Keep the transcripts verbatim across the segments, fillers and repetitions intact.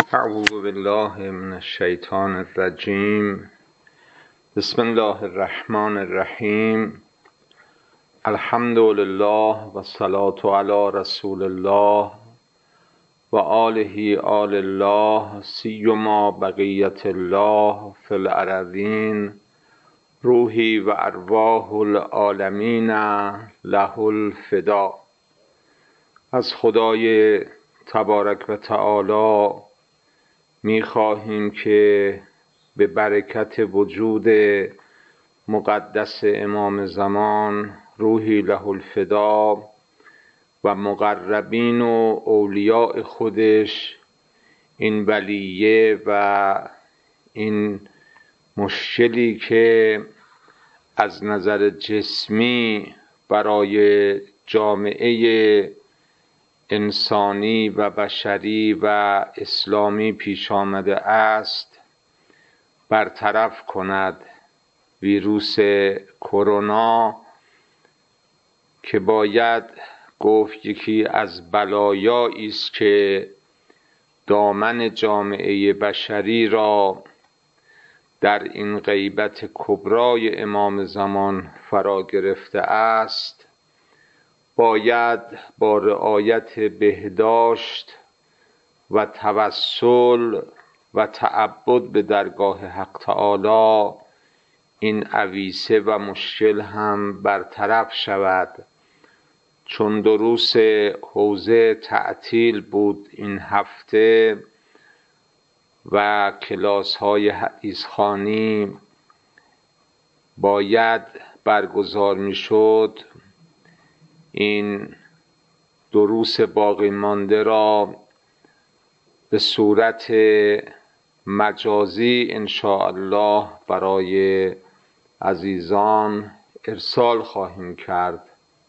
اعوذ بالله من الشیطان الرجیم. بسم الله الرحمن الرحیم. الحمد لله و الصلاة علی رسول الله و آله آل الله سیما بقیت الله فی الارضین روحی و ارواح العالمین له الفدا. از خدای تبارک و تعالی می خواهیم که به برکت وجود مقدس امام زمان روحی له الفدا و مقربین و اولیاء خودش این بلیه و این مشکلی که از نظر جسمی برای جامعه انسانی و بشری و اسلامی پیش آمده است برطرف کند. ویروس کرونا که باید گفت یکی از بلایایی است که دامن جامعه بشری را در این غیبت کبرای امام زمان فرا گرفته است، باید با رعایت بهداشت و توسل و تعبد به درگاه حق تعالی این عویصه و مشکل هم برطرف شود. چون دروس حوزه تعطیل بود این هفته و کلاس های حدیث خوانی باید برگزار می شد، این دروس باقی مانده را به صورت مجازی ان شاء الله برای عزیزان ارسال خواهیم کرد.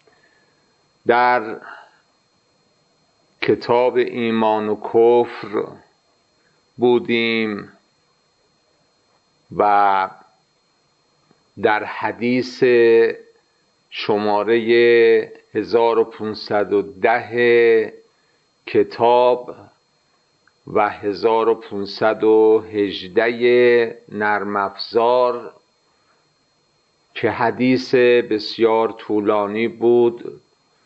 در کتاب ایمان و کفر بودیم و در حدیث شماره هزار و پانصد و ده کتاب و هزار و پانصد و هجده نرم افزار که حدیث بسیار طولانی بود،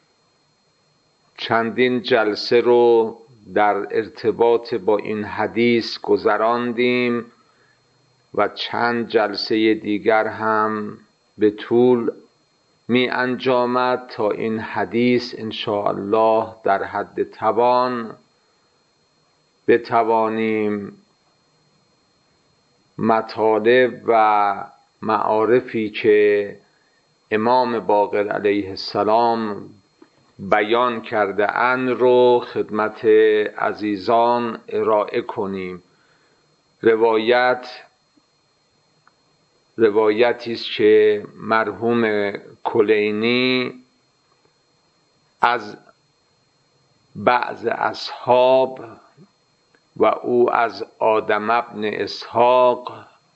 چندین جلسه رو در ارتباط با این حدیث گذراندیم و چند جلسه دیگر هم به طول می انجامد تا این حدیث ان شاء الله در حد توان بتوانیم مطالب و معارفی که امام باقر علیه السلام بیان کرده اند رو خدمت عزیزان ارائه کنیم. روایت روایتی است که مرحوم کلینی از بعض اصحاب و او از آدم ابن اسحاق،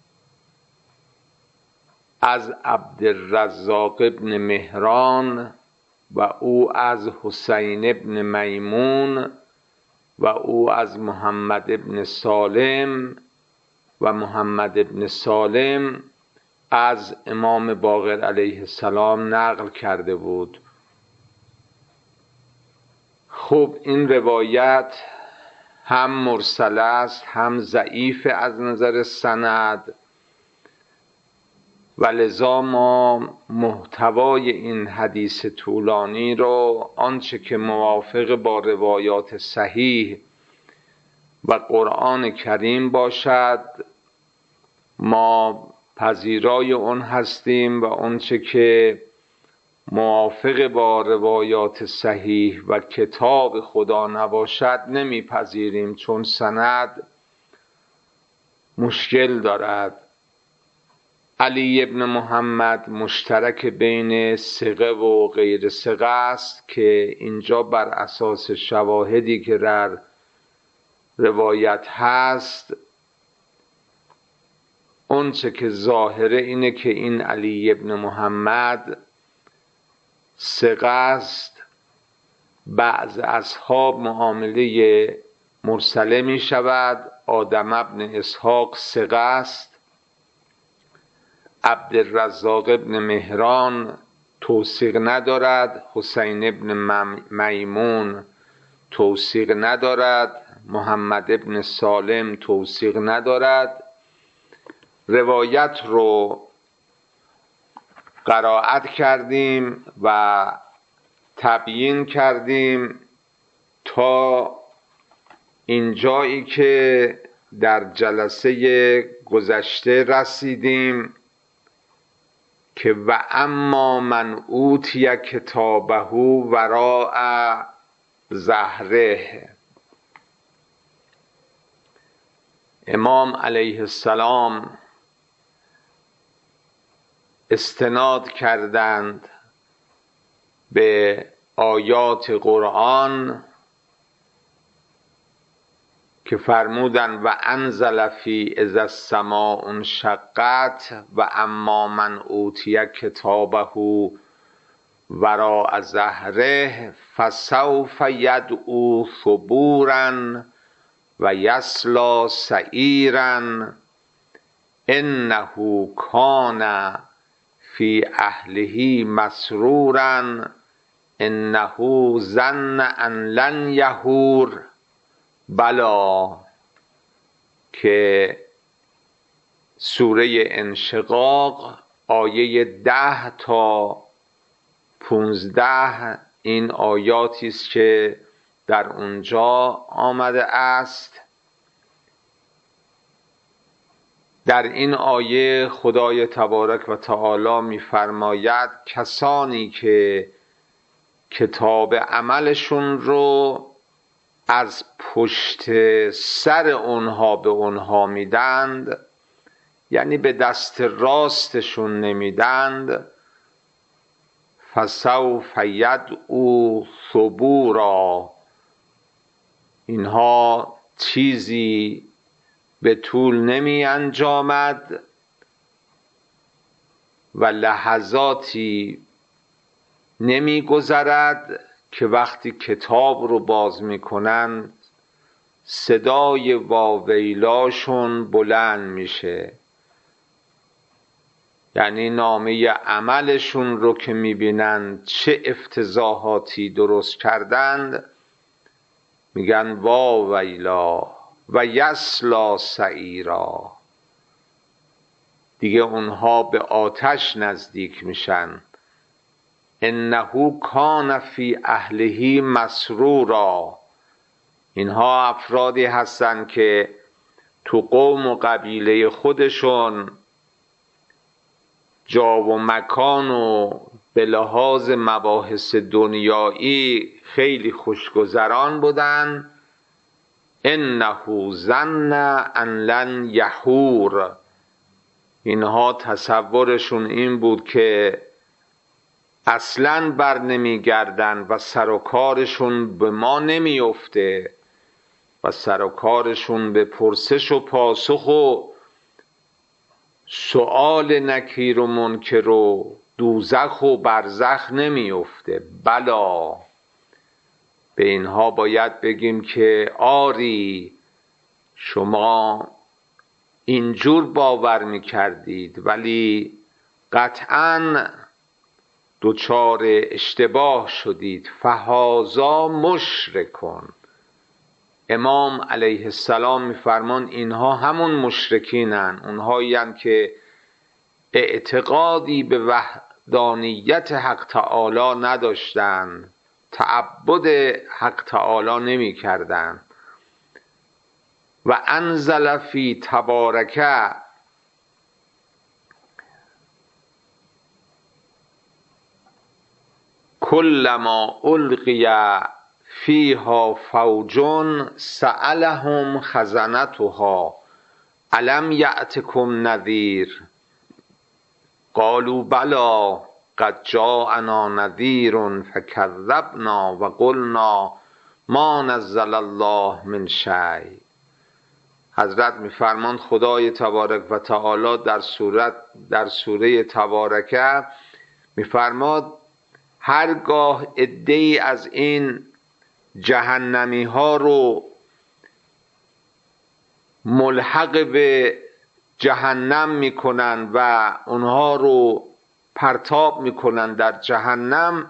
از عبدالرزاق ابن مهران و او از حسین ابن میمون و او از محمد ابن سالم و محمد ابن سالم از امام باقر علیه السلام نقل کرده بود. خب این روایت هم مرسل است هم ضعیف از نظر سند و لذا ما محتوای این حدیث طولانی رو آنچه که موافق با روایات صحیح و قرآن کریم باشد ما پذیرای اون هستیم و آنچه که موافق با روایات صحیح و کتاب خدا نباشد نمیپذیریم، چون سند مشکل دارد. علی ابن محمد مشترک بین ثقه و غیر ثقه است که اینجا بر اساس شواهدی که در روایت هست اونچه که ظاهره اینه که این علی ابن محمد ثقه است. بعض اصحاب معامله مرسله می شود. آدم ابن اسحاق ثقه است. عبدالرزاق ابن مهران توثیق ندارد. حسین ابن میمون توثیق ندارد. محمد ابن سالم توثیق ندارد. روایت رو قرائت کردیم و تبیین کردیم تا اینجایی که در جلسه گذشته رسیدیم که و اما من اوتی کتابه وراء ظهره. امام علیه السلام استناد کردند به آیات قرآن که فرمودند و انزل فی اذا السماء انشقت و اما من اوتی کتابه وراء ظهره فسوف یدعو ثبورا و یصلی سعیرا انه کان فی اهله مسرورا انه ظن ان لن یحور. بلا که سوره انشقاق آیه ده تا پونزده این آیاتی است که در اونجا آمده است. در این آیه خدای تبارک و تعالی می‌فرماید کسانی که کتاب عملشون رو از پشت سر اونها به اونها میدند، یعنی به دست راستشون نمیدند، فسوف یدعو ثبورا، اینها چیزی به طول نمی انجامد و لحظاتی نمی گذرد که وقتی کتاب رو باز می کنند صدای واویلاشون بلند میشه. یعنی نامه عملشون رو که می بینند چه افتضاحاتی درست کردند میگن واویلا و یصلی سعیرا، دیگه اونها به آتش نزدیک میشن. انه کان فی اهله مسرورا، اینها افرادی هستن که تو قوم و قبیله خودشون جا و مکان و به لحاظ مباحث دنیایی خیلی خوشگذران بودن. انه ظن ان لن یحور، اینها تصورشون این بود که اصلاً بر نمی گردن و سر و کارشون به ما نمی افته و سر و کارشون به پرسش و پاسخ و سؤال نکیر و منکر و دوزخ و برزخ نمی افته. بلا، به اینها باید بگیم که آری شما اینجور باور می کردید ولی قطعاً دوچار اشتباه شدید. فهذا مشرکون. امام علیه السلام میفرمان اینها همون مشرکینن، اونهایی هستند که اعتقادی به وحدانیت حق تعالی نداشتند، تعبد حق تعالی نمی کردن. و انزل فی تبارکه کلما القی فیها فوج سألهم خزنتها الم یأتکم نذیر قالوا بلی قد جاءنا نذیر فکذبنا و قلنا ما نزل الله من شیء. حضرت میفرماند خدای تبارک و تعالی در سورت در سوره تبارکه میفرماد هرگاه عده‌ای از این جهنمی ها رو ملحق به جهنم میکنن و اونها رو پرتاب میکنن در جهنم،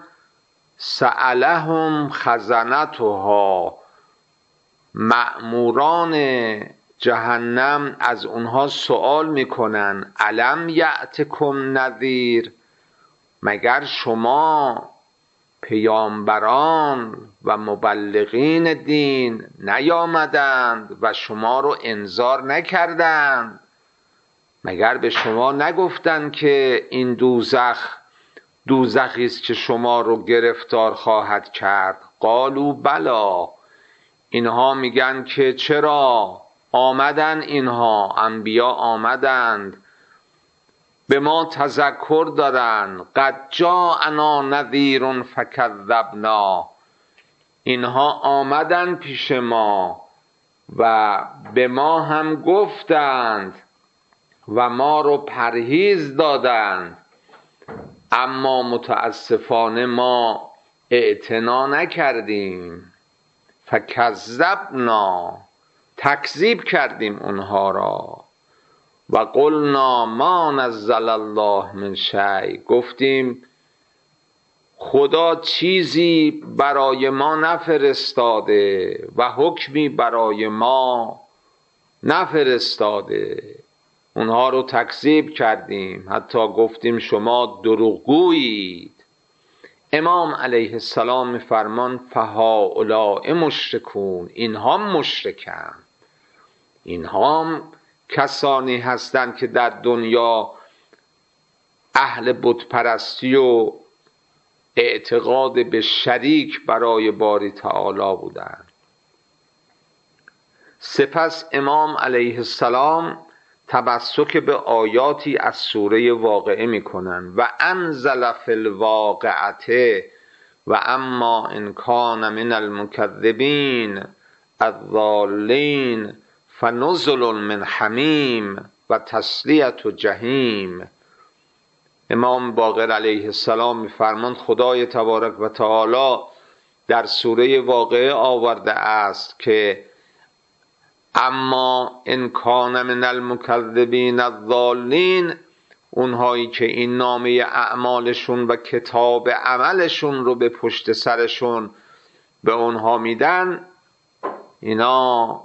سألهم خزنتها، مأموران جهنم از اونها سوال میکنن الم یأتکم نذیر، مگر شما پیامبران و مبلغین دین نیامدند و شما رو انذار نکردند؟ مگر به شما نگفتند که این دوزخ دوزخی است که شما رو گرفتار خواهد کرد؟ قالوا بلا، اینها میگن که چرا آمدن، اینها انبیا آمدند، به ما تذکر دارن، قد جاءنا نذیر فکذبنا، اینها آمدن پیش ما و به ما هم گفتند و ما رو پرهیز دادند، اما متاسفانه ما اعتنا نکردیم. فکذبنا، تکذیب کردیم اونها را. و قلنا ما نزل الله من شیء، گفتیم خدا چیزی برای ما نفرستاده و حکمی برای ما نفرستاده. اونها رو تکذیب کردیم، حتی گفتیم شما دروغگویید. امام علیه السلام فرمان فهؤلاء مشرکون، اینها مشرکن، اینها کسانی هستند که در دنیا اهل بت پرستی و اعتقاد به شریک برای باری تعالی بودند. سپس امام علیه السلام تمسک به آیاتی از سوره واقعه می کنند و انزل فی الواقعه و اما ان کان من المکذبین الضالین فنزل من حمیم و تسلیة جحیم. امام باقر علیه السلام می‌فرماند خدای تبارک و تعالی در سوره واقعه آورده است که اما ان کان من المکذبین الضالین، اونهایی که این نامه اعمالشون و کتاب عملشون رو به پشت سرشون به اونها میدن، اینا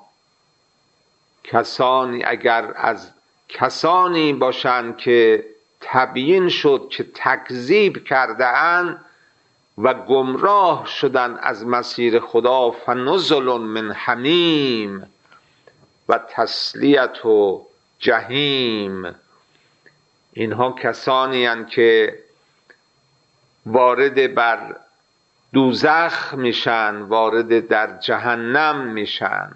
کسانی اگر از کسانی باشند که تبیین شد که تکذیب کرده اند و گمراه شدن از مسیر خدا، فنزل من حمیم و تسلیة و جهیم، اینها کسانی هستند که وارد بر دوزخ میشن، وارد در جهنم میشن.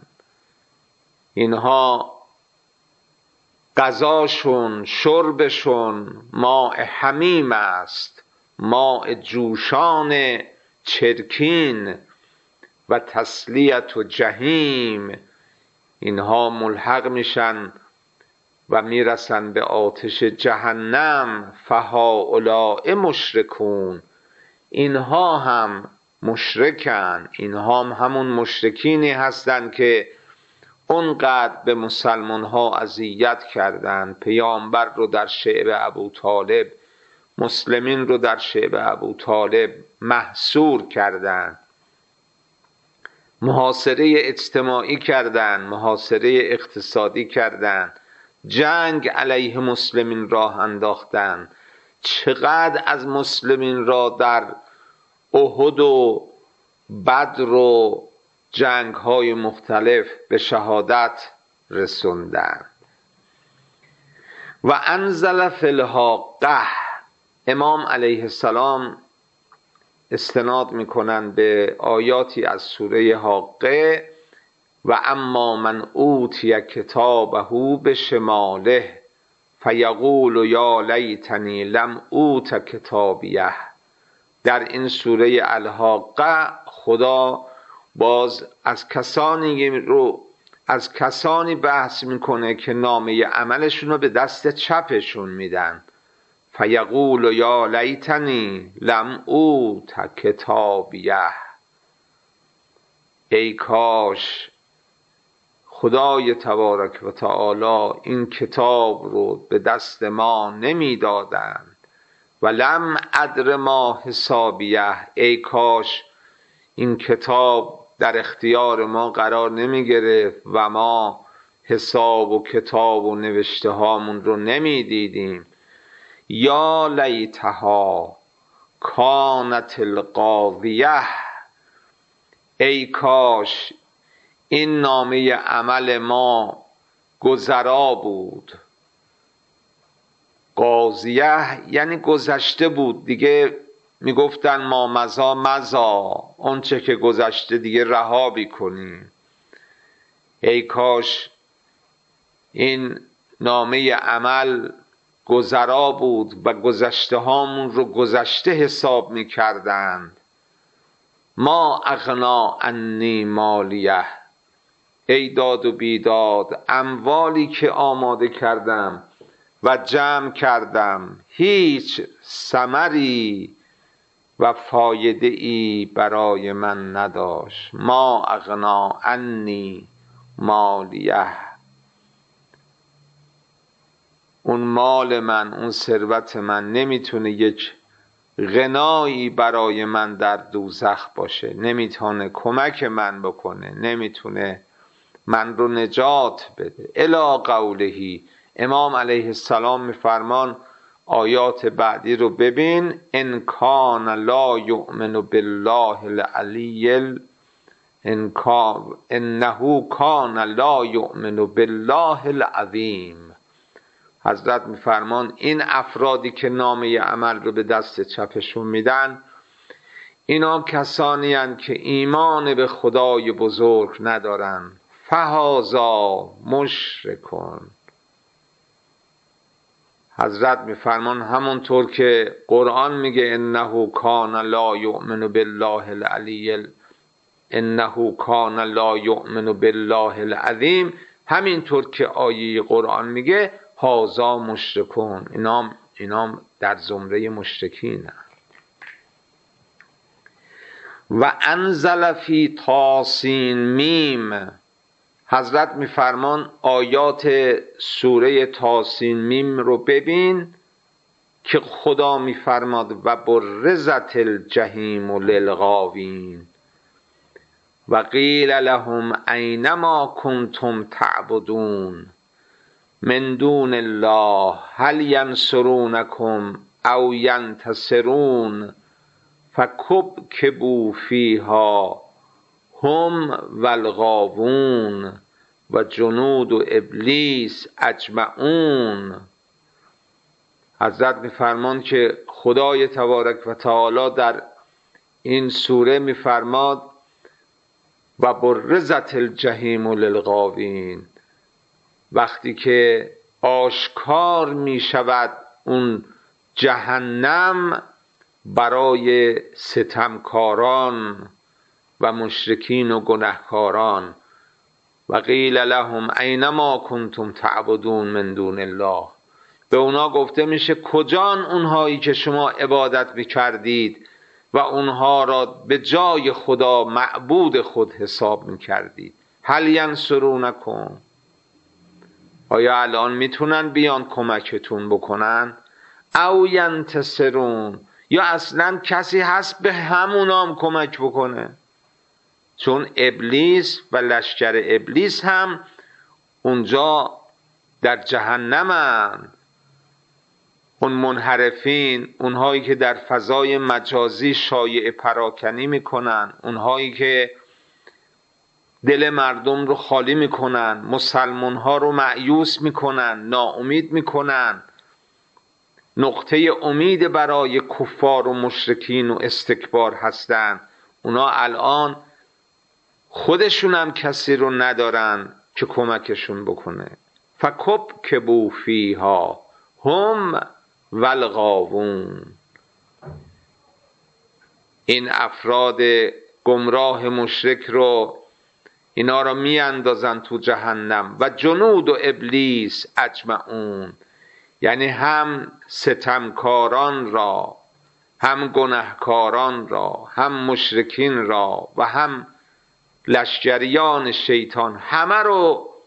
اینها غذاشون، شربشون ماء حمیم است، ماء جوشان چرکین، و تسلیة و جهیم، اینها ملحق میشن و میرسن به آتش جهنم. فهؤلاء مشرکون، اینها هم مشرکن، اینها هم همون مشرکینی هستند که اونقدر به مسلمان ها اذیت کردند، پیامبر رو در شعب ابو طالب، مسلمین رو در شعب ابو طالب محصور کردند، محاصره اجتماعی کردند، محاصره اقتصادی کردند، جنگ علیه مسلمین راه انداختند. چقدر از مسلمین را در احد و بدر و جنگ های مختلف به شهادت رسوندند. و انزل فی الحاقة، امام علیه السلام استناد میکنند به آیاتی از سوره حاقه. و اما من اوتی کتابه بشماله فیقول یا لیتنی لم اوت کتابیه. در این سوره الحاقه خدا باز از کسانی رو از کسانی بحث میکنه که نامه عملشون رو به دست چپشون میدن. فیقول یا لیتنی لم اوت کتابیه، ای کاش خدای تبارک و تعالی این کتاب رو به دست ما نمیدادند. ولم ادر ما حسابیه، ای کاش این کتاب در اختیار ما قرار نمی گرفت و ما حساب و کتاب و نوشته هامون رو نمی دیدیم. یا لیتها کانت القاضیه، ای کاش این نامه عمل ما گذرا بود. قاضیه یعنی گذشته بود، دیگه میگفتن ما مزا مزا، اون چه که گذشته دیگه رها بیکنیم. ای کاش این نامه عمل گذرا بود و گذشته هامون رو گذشته حساب میکردند. ما اغنا عنی مالیه، ای داد و بیداد اموالی که آماده کردم و جمع کردم هیچ ثمری و فایده ای برای من نداشت. ما اغنا عنی مالیه، اون مال من، اون ثروت من نمیتونه یک غنایی برای من در دوزخ باشه، نمیتونه کمک من بکنه، نمیتونه من رو نجات بده. الی قولهی، امام علیه السلام میفرمان آیات بعدی رو ببین، ان کان لا یؤمن بالله العلی انه کان لا یؤمن بالله العظیم. حضرت میفرمان این افرادی که نامه عمل رو به دست چپشون میدن، اینا کسانی هستند که ایمان به خدای بزرگ ندارن. فهذا مشرکون. حضرت میفرمان همونطور که قرآن میگه انه کان لا یؤمن بالله العلی انه کان لا یؤمن بالله العظیم، همینطور که آیه قرآن میگه هذا مشرکون، اینام اینام در زمره مشرکین. و انزل فی طاسین میم، حضرت میفرمان آیات سوره طاسین میم رو ببین که خدا میفرماد و برزت الجحیم للغاوین و قیل لهم اینما کنتم تعبدون من دون الله هل ینصرونکم او ینتصرون فکبکبوا فیها هم والغاوون و جنود و ابلیس اجمعون. حضرت میفرمان که خدای تبارک و تعالی در این سوره میفرماد و برزت الجحیم للغاوین، وقتی که آشکار می شود اون جهنم برای ستمکاران و مشرکین و گناهکاران. و قیل لهم اینما کنتم تعبدون من دون الله، به اونا گفته میشه کجان اونهایی که شما عبادت میکردید و اونها را به جای خدا معبود خود حساب میکردید. هل ینصرونکم، آیا الان میتونن بیان کمکتون بکنن؟ او ینتصرون، یا اصلا کسی هست به همونام کمک بکنه؟ چون ابلیس و لشکر ابلیس هم اونجا در جهنمن. اون منحرفین، اونهایی که در فضای مجازی شایعه پراکنی میکنن، اونهایی که دل مردم رو خالی میکنن، مسلمان ها رو مایوس میکنن، ناامید میکنن، نقطه امید برای کفار و مشرکین و استکبار هستن. اونا الان خودشون هم کسی رو ندارن که کمکشون بکنه. فکبکبوا فیها هم والغاوون. این افراد گمراه مشرک رو اینا رو می اندازن تو جهنم. و جنود و ابلیس اجمعون، یعنی هم ستمکاران را، هم گناهکاران را، هم مشرکین را و هم لشکریان شیطان، همه رو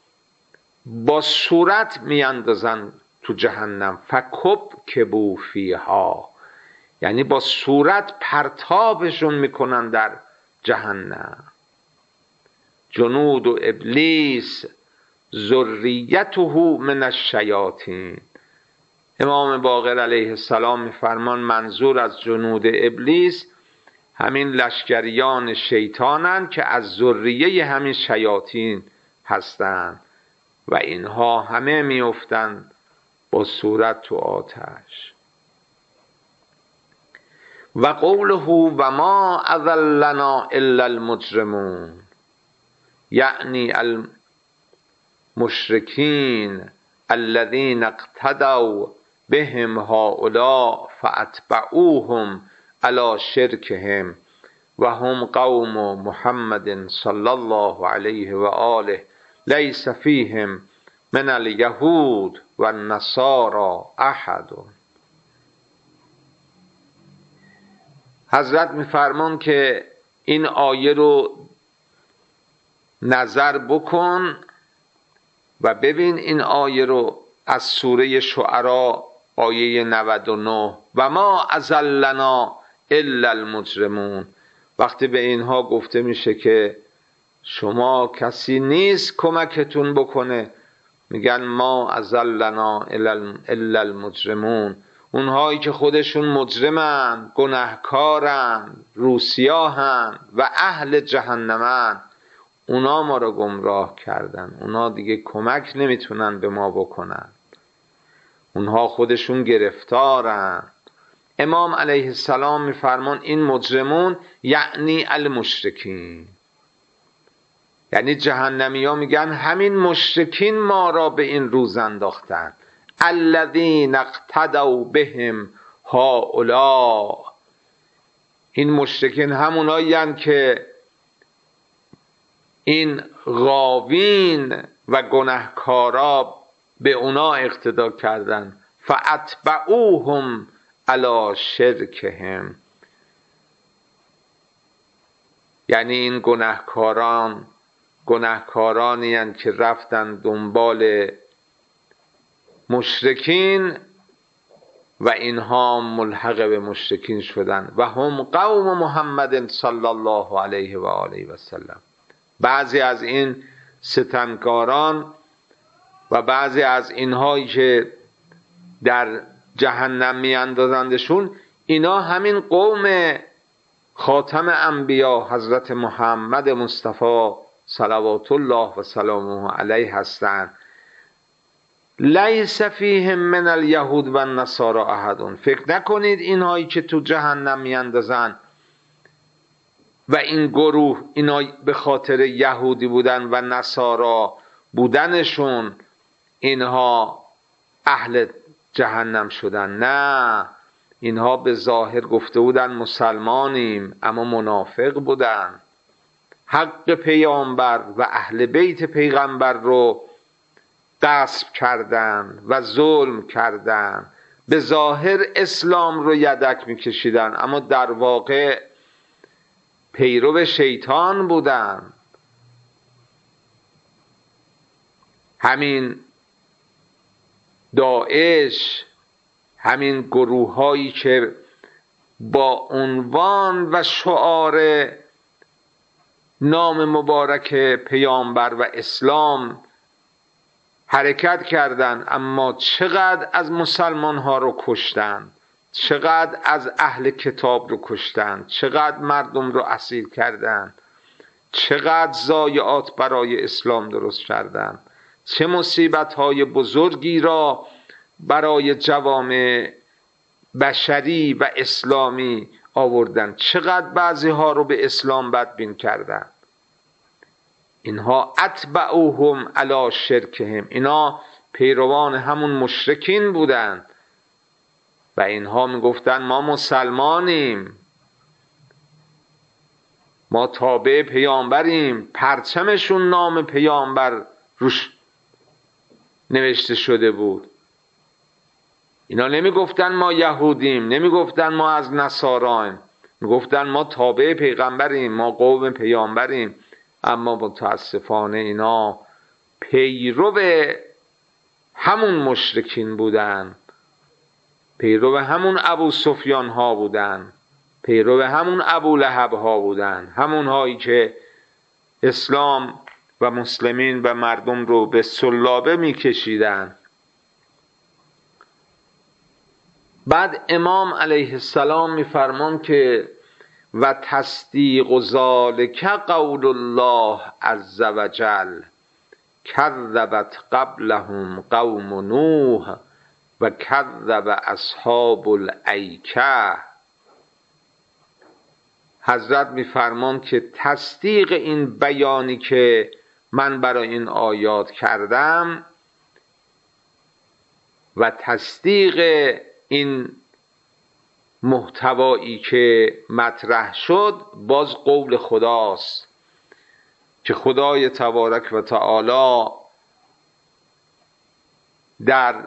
با صورت میاندازن تو جهنم. فکب کبو فیها، یعنی با صورت پرتابشون میکنن در جهنم. جنود و ابلیس ذریته من الشیاطین. امام باقر علیه السلام میفرمان منظور از جنود ابلیس همین لشکریان شیطانن که از ذریه همین شیاطین هستند و اینها همه میافتند با صورت تو آتش. و قوله و ما اضلنا الا المجرمون، یعنی المشرکین الذین اقتدوا بهم هؤلاء فاتبعوهم علی شرکهم و هم قوم محمد صلی الله علیه و آله لیس فیهم من الیهود و النصارى احد. حضرت میفرمان که این آیه رو نظر بکن و ببین این آیه رو از سوره شعراء آیه نود و نه، و ما اضلنا الا المجرمون. وقتی به اینها گفته میشه که شما کسی نیست کمکتون بکنه، میگن ما اضلنا الا المجرمون، اونهایی که خودشون مجرمن، گناهکارن، روسیاهن و اهل جهنمن، اونا ما رو گمراه کردن، اونا دیگه کمک نمیتونن به ما بکنن، اونها خودشون گرفتارن. امام علیه السلام میفرمان این مجرمون یعنی المشرکین، یعنی جهنمی ها میگن همین مشرکین ما را به این روز انداختن. الذین اقتدوا بهم هؤلاء، این مشرکین همونایی هستند که این غاوین و گناهکارا به اونا اقتدا کردن. فاتبعوهم علی شرکهم، یعنی این گناهکاران گناهکارانی هستند که رفتن دنبال مشرکین و اینها ملحق به مشرکین شدن. و هم قوم محمد صلی الله علیه و آله و سلم. بعضی از این ستمکاران و بعضی از اینهایی که در جهنم میاندازندشون، اینا همین قوم خاتم انبیا حضرت محمد مصطفی صلوات الله و سلامه علیه هستند. لیس فیهم من الیهود و النصارى احد. فکر نکنید اینهایی که تو جهنم میاندازن و این گروه اینا به خاطر یهودی بودن و نصارا بودنشون اینها اهل جهنم شدن. نه، اینها به ظاهر گفته بودن مسلمانیم اما منافق بودن، حق پیامبر و اهل بیت پیغمبر رو غصب کردن و ظلم کردن، به ظاهر اسلام رو یدک میکشیدن اما در واقع پیرو شیطان بودن. همین داعش، همین گروه هایی که با عنوان و شعار نام مبارک پیامبر و اسلام حرکت کردند، اما چقدر از مسلمان ها رو کشتند، چقدر از اهل کتاب رو کشتند، چقدر مردم رو اسیر کردند، چقدر ضایعات برای اسلام درست کردند، چه مصیبت های بزرگی را برای جوامع بشری و اسلامی آوردند، چقدر بعضی ها رو به اسلام بدبین کردند. اینها اتبعوهم علی شرکهم، اینا پیروان همون مشرکین بودند و اینها میگفتن ما مسلمانیم، ما تابع پیامبریم، پرچمشون نام پیامبر روش نوشته شده بود. اینا نمیگفتن ما یهودیم، نمیگفتن ما از نصارایم، میگفتن ما تابع پیغمبریم، ما قوم پیامبریم. اما متاسفانه اینا پیرو همون مشرکین بودن، پیرو همون ابو سفیان ها بودن، پیرو همون ابو لهب ها بودن، همون هایی که اسلام و مسلمین و مردم رو به سلابه میکشیدن. بعد امام علیه السلام میفرمان که و تصدیق ذالک قول الله عز وجل کذبت قبلهم قوم نوح و کذب اصحاب الایکه. حضرت میفرمان که تصدیق این بیانی که من برای این آیات کردم و تصدیق این محتوایی که مطرح شد باز قول خداست که خدای تبارک و تعالی در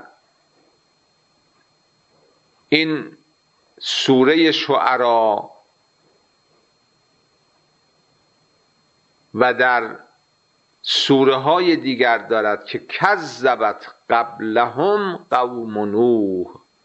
این سوره شعرا و در سوره های دیگر دارد که کذبت قبلهم قوم نوح.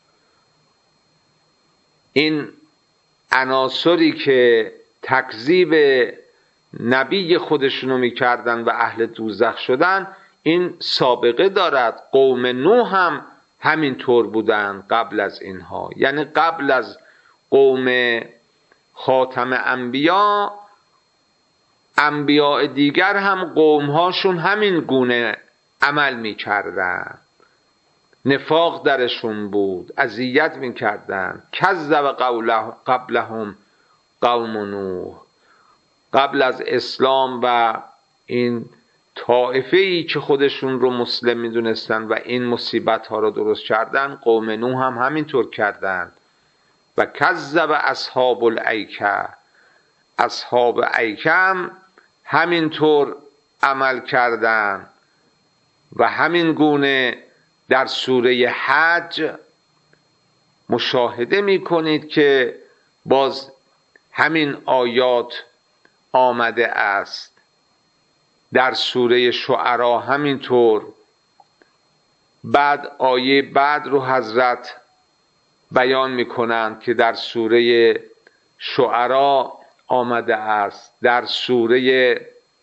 این عناصری که تکذیب نبی خودشونو میکردن و اهل دوزخ شدن این سابقه دارد. قوم نوح هم همین طور بودن قبل از اینها، یعنی قبل از قوم خاتم انبیا انبیاء دیگر هم قومهاشون همین گونه عمل میکردن، نفاق درشون بود، اذیت میکردن. کذب قبلهم قوم نوح، قبل از اسلام و این طائفه ای که خودشون رو مسلم میدونستن و این مصیبت ها رو درست کردن، قوم نوح هم همینطور کردن. و کذب اصحاب الایکه، اصحاب ایکه هم همینطور عمل کردن و همین گونه در سوره حج مشاهده میکنید که باز همین آیات آمده است. در سوره شعرا همینطور. بعد آیه بعد رو حضرت بیان میکنند که در سوره شعرا آمده است، در سوره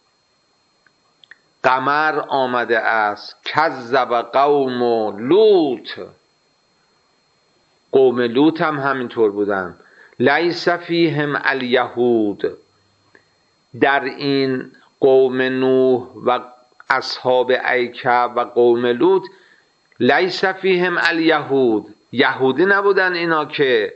قمر آمده است کذب قوم لوط. قوم لوط هم همینطور بودن. لیس فیهم الیهود، در این قوم نوح و اصحاب ایکه و قوم لوط لیس فیهم الیهود، یهودی نبودن اینا، که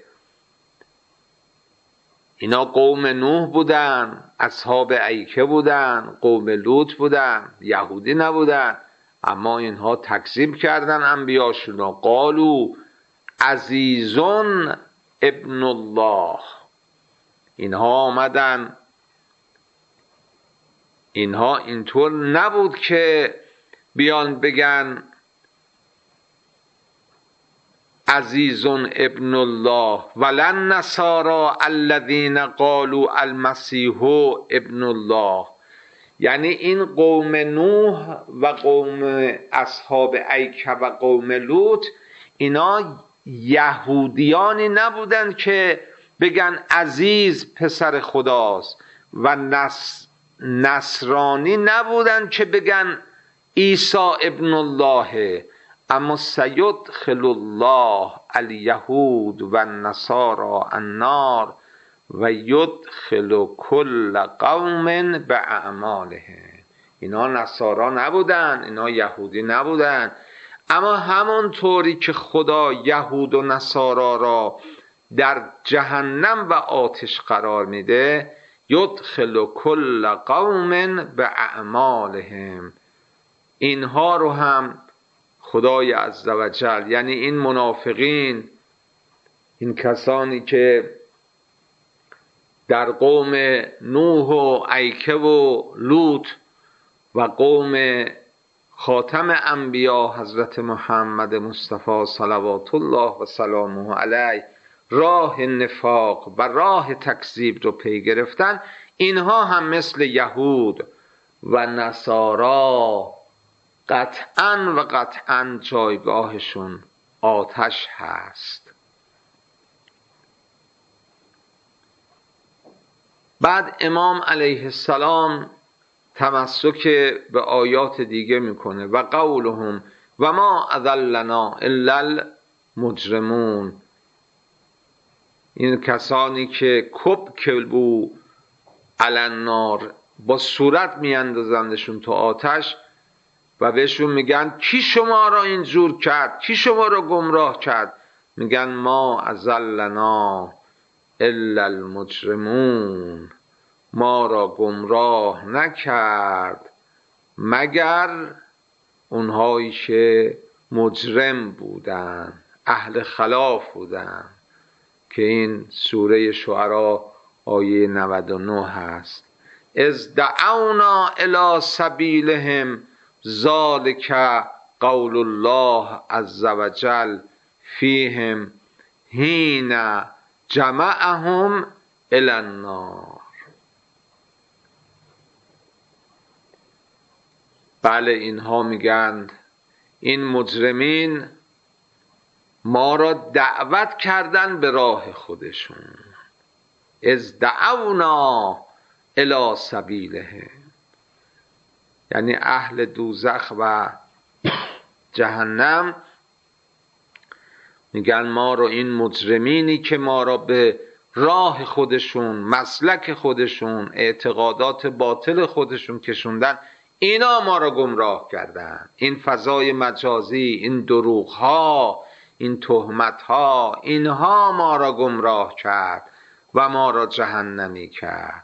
اینا قوم نوح بودن، اصحاب ایکه بودن، قوم لوط بودن، یهودی نبودن. اما اینها تکذیب کردن انبیاشون. قالو عزیزون ابن الله، اینها آمدن، اینها اینطور نبود که بیان بگن عزیزون ابن الله ولن نصارا الذین قالوا المسیح ابن الله. یعنی این قوم نوح و قوم اصحاب ایکه و قوم لوط اینا یهودیانی نبودن که بگن عزیز پسر خداست و نص نصرانی نبودن که بگن عیسی ابن الله. اما سیدخل الله الیهود و النصارى النار و یدخل کل قوم باعمالهم. اینا نصارا نبودن، اینا یهودی نبودن. اما همون طوری که خدا یهود و نصارا را در جهنم و آتش قرار میده، یدخل کل قوم باعمالهم، اینها رو هم خدای عزوجل، یعنی این منافقین، این کسانی که در قوم نوح و ایکه و لوط و قوم خاتم انبیا حضرت محمد مصطفی صلوات الله و سلامه علیه راه نفاق و راه تکذیب رو پی گرفتن، اینها هم مثل یهود و نصارا قطعا و قطعا جایگاهشون آتش هست. بعد امام علیه السلام تمسک به آیات دیگه میکنه و قولهم و ما اضلنا الا المجرمون، این کسانی که کبکبوا علی النار، با صورت میاندازندشون تو آتش و بهشون میگن کی شما را اینجور کرد، کی شما را گمراه کرد؟ میگن ما اضلنا الا المجرمون، ما را گمراه نکرد مگر اونهایی که مجرم بودن، اهل خلاف بودن، که این سوره شعرا آیه نود و نه هست. اذ دعونا الی سبیلهم ذلک قول الله عز وجل فیهم حین جمعهم الی النار. بله، اینها میگند این مجرمین ما را دعوت کردن به راه خودشون. اذ دعونا الی سبیلهم، یعنی اهل دوزخ و جهنم میگن ما رو این مجرمینی که ما را به راه خودشون، مسلک خودشون، اعتقادات باطل خودشون کشوندن، اینا ما را گمراه کردن. این فضای مجازی، این دروغ ها، این تهمت ها، اینها ما را گمراه کرد و ما را جهنمی کرد.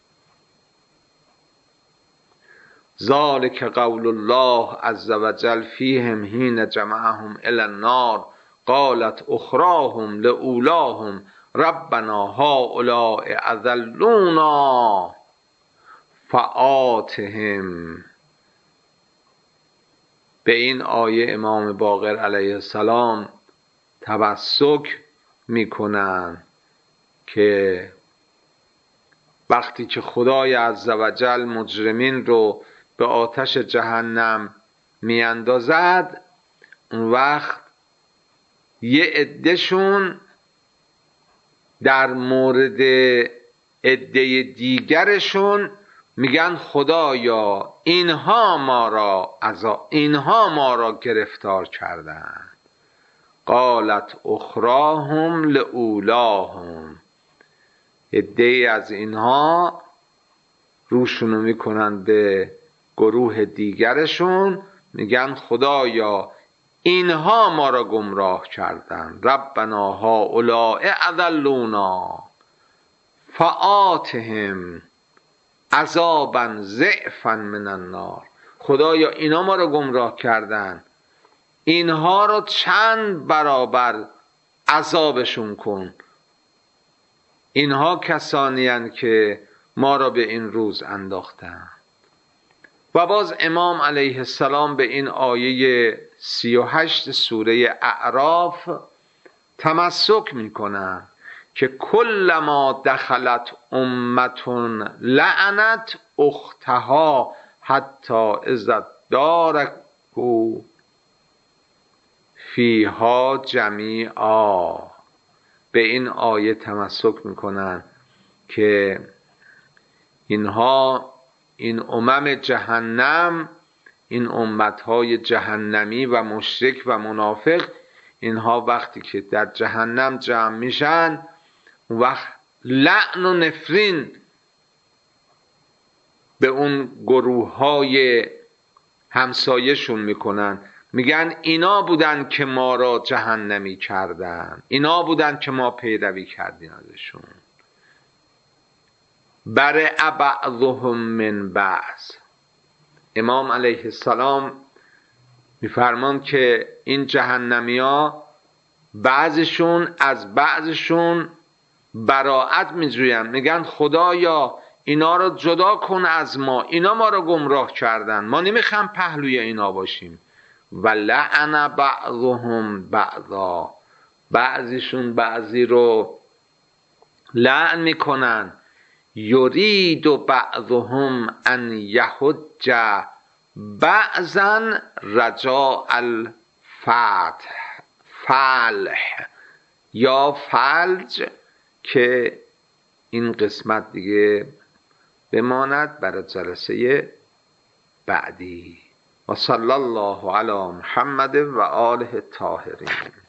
ذالک قول الله عز وجل فیهم حین جمعهم الی النار قالت اخراهم لاولاهم ربنا هؤلاء اضلونا فآتهم. به این آیه امام باقر علیه السلام تمسک میکنن که وقتی که خدای عزوجل مجرمین رو به آتش جهنم میاندازد، اون وقت یه عدهشون در مورد عده دیگرشون میگن خدایا اینها ما را عذاب، اینها ما را گرفتار کردند. قالت اخراهم لاولاهم، عده‌ای از اینها روشونو میکنن به گروه دیگرشون، میگن خدایا اینها ما را گمراه کردن، ربنا هؤلاء اضلونا فآتهم عذابا ضعفا من النار. خدایا اینا ما را گمراه کردن، اینها را چند برابر عذابشون کن. اینها کسانی هستند که ما را به این روز انداختند. و باز امام علیه السلام به این آیه سی و هشت سوره اعراف تمسک میکنند که کلما دخلت امت لعنت اختها حتی اذا دارکوا فیها جمیعا. به این آیه تمسک میکنن که اینها، این امم جهنم، این امتهای جهنمی و مشرک و منافق، اینها وقتی که در جهنم جمع میشن، وقت لعن و نفرین به اون گروه های همسایشون میکنن، میگن اینا بودن که ما را جهنمی کردن، اینا بودن که ما پیروی کردیم ازشون. برئ بعضهم من بعض. امام علیه السلام میفرمان که این جهنمی ها بعضشون از بعضشون براءت میجوین، میگن خدایا اینا رو جدا کن از ما، اینا ما رو گمراه کردن، ما نمیخوام پهلوی اینا باشیم. و لعن بعضهم بعضا، بعضیشون بعضی رو لعن میکنن. یرید بعضهم ان یحج بعضا رجاء الفتح فلح یا فلج، که این قسمت دیگه بماند برای جلسه بعدی. و صلی الله علی محمد و آله الطاهرین.